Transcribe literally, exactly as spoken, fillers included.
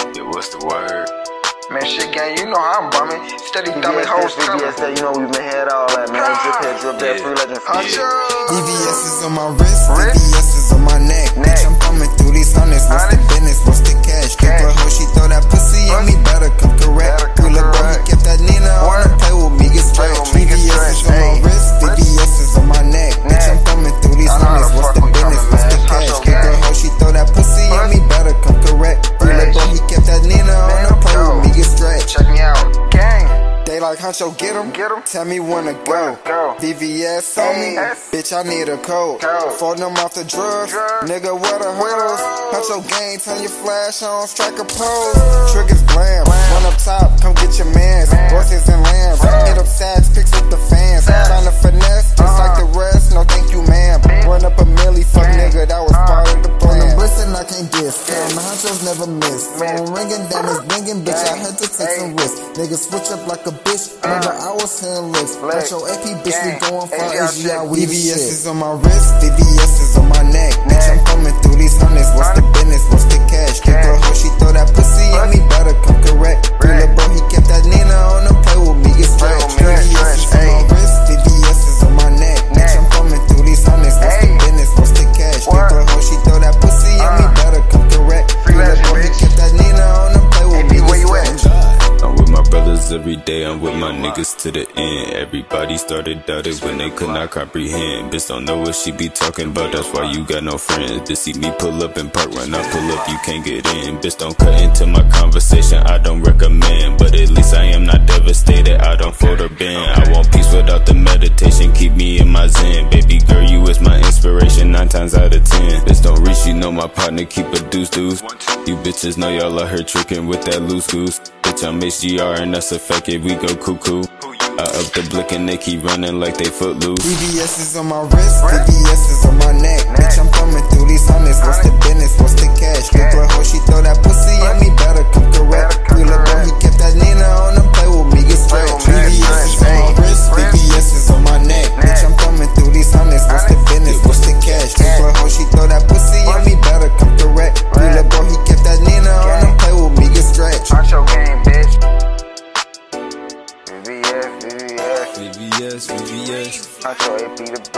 Yeah, what's the word? Man, shit, gang, you know how I'm bumming. Steady thumbing hoes V V S, you know we been had all that, man. Drip head, drip that, free legend. Huncho. V V S is on my wrist, V V S is on my neck. Neck. Bitch, I'm thumbing through these hundreds. What's the business? What's the cash? Keep her hoe, she throw that pussy on me, better come correct. Real boy, he kept that Nina on him, play with me, get stretched. V V S is on my wrist, V V S is on my neck. Bitch, I'm thumbing through these hundreds. What's the business? What's the cash? Keep her hoe, she throw that pussy on me, better come correct. Real boy, he kept that Nina on him, play with me, get stretched. Check me out, gang. They like Huncho, get him, Get 'em. tell me when to go. Go. V V S on me, Yes. bitch, I need a code. Code. Phone them off the drugs, Drugs. nigga, what a hoes. Huncho gang, turn your flash on, strike a pose. Triggers glam, one up top, come get your mans. Horses and lambs, hit up sacks, picks up the fans. Tryna finesse, just like the rest, no thank you, ma'am. Run up a milli, fuck nigga, that was part of the plan. I'm bristin', I can't diss, and the Hunchos never miss. Phone ringing, down is blingin', bitch, I had to take some risks. Niggas switch up like a bitch, remember I was saying licks. Huncho A P, bitch, we goin' for A G I, we V V S is on my wrist, V V S is on my neck. Bitch, I'm coming through these hundreds, what's the business, what's the cash? Keep her hoe, she throw that pussy on me, better come correct. Real boy, he kept that Nina on him, play with me, get stretched. V V S is on my wrist, V V S is on my neck. Bitch, I'm coming through these hundreds, what's the business, what's the cash? Keep her hoe, she throw that pussy on me, better come correct. Real boy, he kept that Nina on him, play with me, get stretched. I'm with my brothers every day, I'm with my niggas to the end. Everybody started doubting when they could not comprehend. Bitch don't know what she be talking about, that's why you got no friends. To see me pull up and park, when I pull up you can't get in. Bitch don't cut into my conversation, I don't recommend. But at least I am not devastated, I don't fold or bend. I want peace without the meditation, keep me in my zen. Baby girl, you is my inspiration, nine times out of ten. Bitch don't reach, you know my partner, keep a deuce deuce. You bitches know y'all out here tricking with that loose goose. Bitch, I'm H G R and that's a fact, if we go cuckoo. I up the blick and they keep running like they footloose. V V S is on my wrist, V V S is on my neck. Bitch, I'm coming through these hundreds, what's the business, what's the cash? Keep her hoe, she throw that pussy on me, better come correct. Real boy, he kept that Nina on him, play with me, get stretched. V V S is on my wrist, V V S is on my neck. Bitch, I'm coming through these hundreds, what's the business, what's the cash? Keep her hoe, she throw that pussy on me, better come correct. Real boy, he kept that Nina on him, play with me, get stretched. Huncho game, bitch. V V S, V V S. V V S, V V S. Huncho A P the